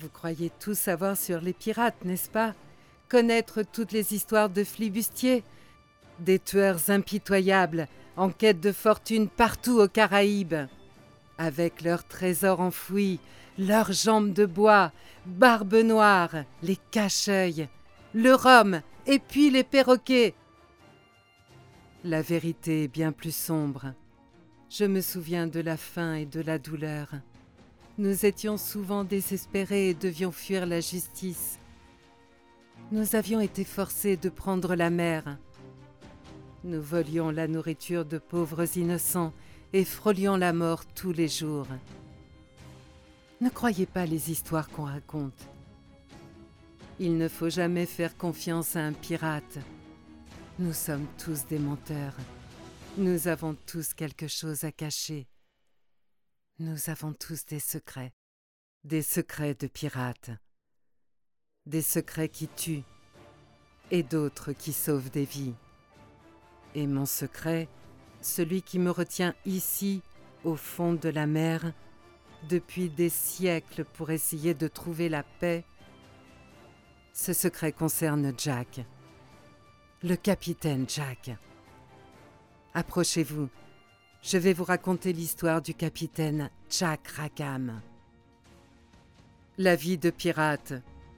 Vous croyez tout savoir sur les pirates, n'est-ce pas? Connaître toutes les histoires de flibustiers, des tueurs impitoyables, en quête de fortune partout aux Caraïbes, avec leurs trésors enfouis, leurs jambes de bois, Barbe Noire, les cache-œils, le rhum et puis les perroquets. La vérité est bien plus sombre. Je me souviens de la faim et de la douleur. Nous étions souvent désespérés et devions fuir la justice. Nous avions été forcés de prendre la mer. Nous volions la nourriture de pauvres innocents et frôlions la mort tous les jours. Ne croyez pas les histoires qu'on raconte. Il ne faut jamais faire confiance à un pirate. Nous sommes tous des menteurs. Nous avons tous quelque chose à cacher. Nous avons tous des secrets de pirates, des secrets qui tuent et d'autres qui sauvent des vies. Et mon secret, celui qui me retient ici, au fond de la mer, depuis des siècles pour essayer de trouver la paix, ce secret concerne Jack, le capitaine Jack. Approchez-vous, je vais vous raconter l'histoire du capitaine Jack Rackham. La vie de pirate.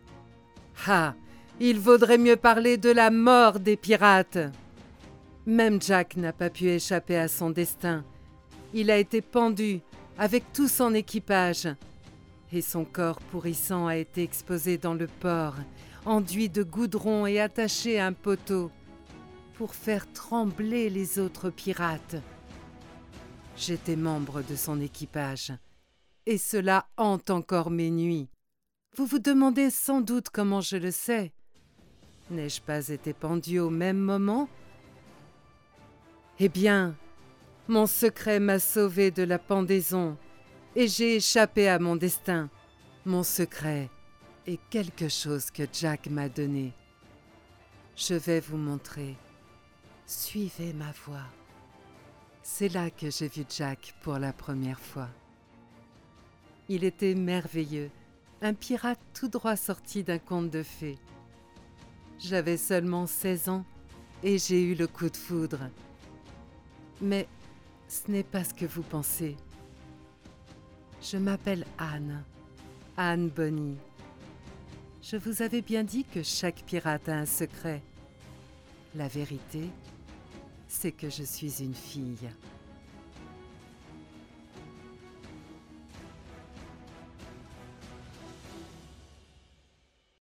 Ah, il vaudrait mieux parler de la mort des pirates. Même Jack n'a pas pu échapper à son destin. Il a été pendu avec tout son équipage. Et son corps pourrissant a été exposé dans le port, enduit de goudron et attaché à un poteau, pour faire trembler les autres pirates. J'étais membre de son équipage, et cela hante encore mes nuits. Vous vous demandez sans doute comment je le sais. N'ai-je pas été pendu au même moment? Eh bien, mon secret m'a sauvé de la pendaison, et j'ai échappé à mon destin. Mon secret est quelque chose que Jack m'a donné. Je vais vous montrer. Suivez ma voie. C'est là que j'ai vu Jack pour la première fois. Il était merveilleux, un pirate tout droit sorti d'un conte de fées. J'avais seulement 16 ans et j'ai eu le coup de foudre. Mais ce n'est pas ce que vous pensez. Je m'appelle Anne Bonny. Je vous avais bien dit que chaque pirate a un secret. La vérité, c'est que je suis une fille.